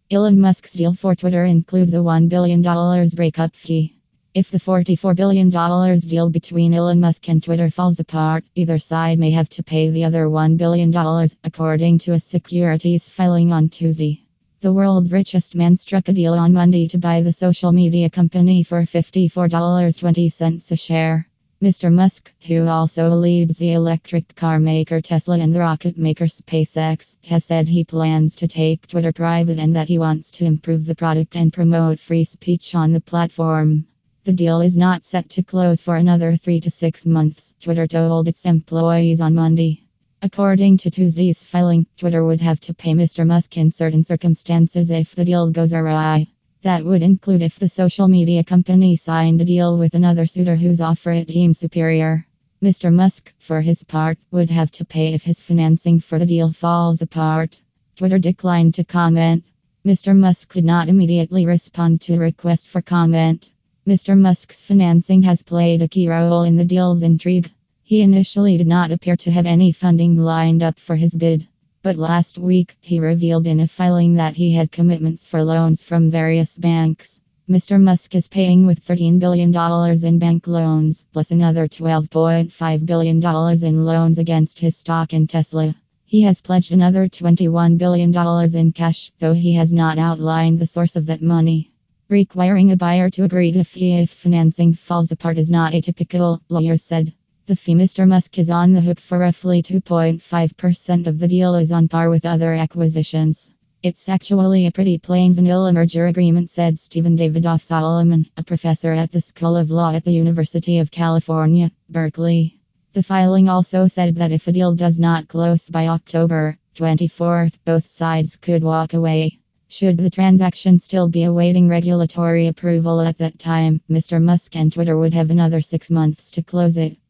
Elon Musk's deal for Twitter includes a $1 billion breakup fee. If the $44 billion deal between Elon Musk and Twitter falls apart, either side may have to pay the other $1 billion, according to a securities filing on Tuesday. The world's richest man struck a deal on Monday to buy the social media company for $54.20 a share. Mr. Musk, who also leads the electric car maker Tesla and the rocket maker SpaceX, has said he plans to take Twitter private and that he wants to improve the product and promote free speech on the platform. The deal is not set to close for another 3 to 6 months, Twitter told its employees on Monday. According to Tuesday's filing, Twitter would have to pay Mr. Musk in certain circumstances if the deal goes awry. That would include if the social media company signed a deal with another suitor whose offer it deemed superior. Mr. Musk, for his part, would have to pay if his financing for the deal falls apart. Twitter declined to comment. Mr. Musk did not immediately respond to a request for comment. Mr. Musk's financing has played a key role in the deal's intrigue. He initially did not appear to have any funding lined up for his bid. But last week, he revealed in a filing that he had commitments for loans from various banks. Mr. Musk is paying with $13 billion in bank loans, plus another $12.5 billion in loans against his stock in Tesla. He has pledged another $21 billion in cash, though he has not outlined the source of that money. Requiring a buyer to agree to a fee if financing falls apart is not atypical, lawyers said. The fee Mr. Musk is on the hook for roughly 2.5% of the deal is on par with other acquisitions. It's actually a pretty plain vanilla merger agreement, said Stephen Davidoff Solomon, a professor at the School of Law at the University of California, Berkeley. The filing also said that if a deal does not close by October 24th, both sides could walk away. Should the transaction still be awaiting regulatory approval at that time, Mr. Musk and Twitter would have another 6 months to close it.